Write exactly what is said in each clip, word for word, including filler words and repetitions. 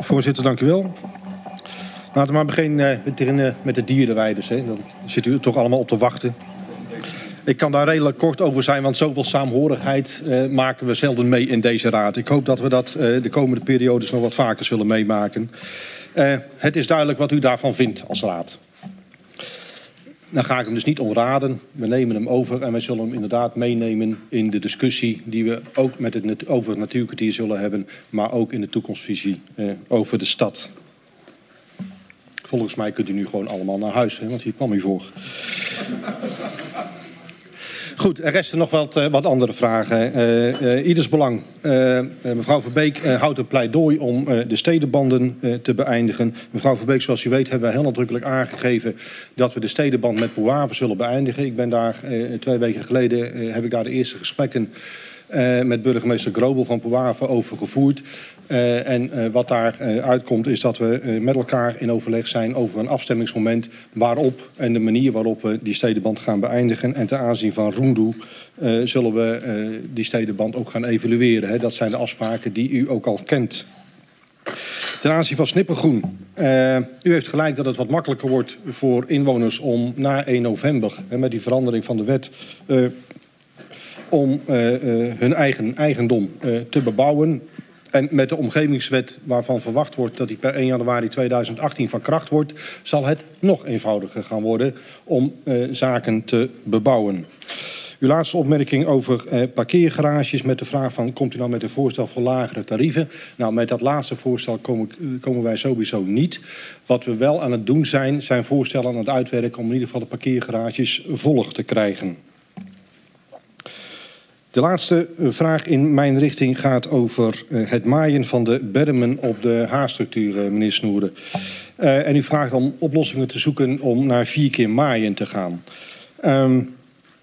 Voorzitter, dank u wel. Laten we maar beginnen met, met de dierenrijders. Hè. Dan zit u toch allemaal op te wachten. Ik kan daar redelijk kort over zijn, want zoveel saamhorigheid uh, maken we zelden mee in deze raad. Ik hoop dat we dat uh, de komende periodes nog wat vaker zullen meemaken. Uh, het is duidelijk wat u daarvan vindt als raad. Dan ga ik hem dus niet ontraden. We nemen hem over en wij zullen hem inderdaad meenemen in de discussie die we ook met het, over het natuurkwartier zullen hebben, maar ook in de toekomstvisie uh, over de stad. Volgens mij kunt u nu gewoon allemaal naar huis, hè, want hier kwam u voor. Goed, er resten nog wat, uh, wat andere vragen. Uh, uh, ieders belang. Uh, uh, mevrouw Verbeek uh, houdt een pleidooi om uh, de stedenbanden uh, te beëindigen. Mevrouw Verbeek, zoals u weet hebben we heel nadrukkelijk aangegeven dat we de stedenband met Puaven zullen beëindigen. Ik ben daar uh, twee weken geleden uh, heb ik daar de eerste gesprekken uh, met burgemeester Grobel van Puaven over gevoerd. Uh, en uh, wat daar uh, uitkomt is dat we uh, met elkaar in overleg zijn over een afstemmingsmoment waarop en de manier waarop we die stedenband gaan beëindigen. En ten aanzien van Roendoe uh, zullen we uh, die stedenband ook gaan evalueren. Hè. Dat zijn de afspraken die u ook al kent. Ten aanzien van Snippergroen. Uh, u heeft gelijk dat het wat makkelijker wordt voor inwoners om na één november, hè, met die verandering van de wet, uh, om uh, uh, hun eigen eigendom uh, te bebouwen. En met de omgevingswet waarvan verwacht wordt dat die per één januari tweeduizend achttien van kracht wordt, zal het nog eenvoudiger gaan worden om uh, zaken te bebouwen. Uw laatste opmerking over uh, parkeergarages met de vraag van komt u nou met een voorstel voor lagere tarieven? Nou, met dat laatste voorstel komen, komen wij sowieso niet. Wat we wel aan het doen zijn, zijn voorstellen aan het uitwerken om in ieder geval de parkeergarages volg te krijgen. De laatste vraag in mijn richting gaat over uh, het maaien van de bermen op de haarstructuur, uh, meneer Snoeren. Uh, en u vraagt om oplossingen te zoeken om naar vier keer maaien te gaan. Um,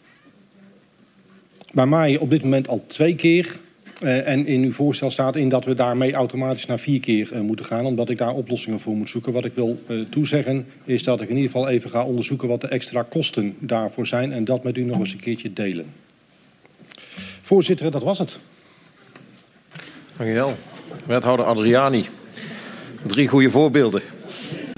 wij maaien op dit moment al twee keer. Uh, en in uw voorstel staat in dat we daarmee automatisch naar vier keer uh, moeten gaan, omdat ik daar oplossingen voor moet zoeken. Wat ik wil uh, toezeggen is dat ik in ieder geval even ga onderzoeken wat de extra kosten daarvoor zijn en dat met u nog eens een keertje delen. Voorzitter, dat was het. Dank u wel. Wethouder Adriani. Drie goede voorbeelden.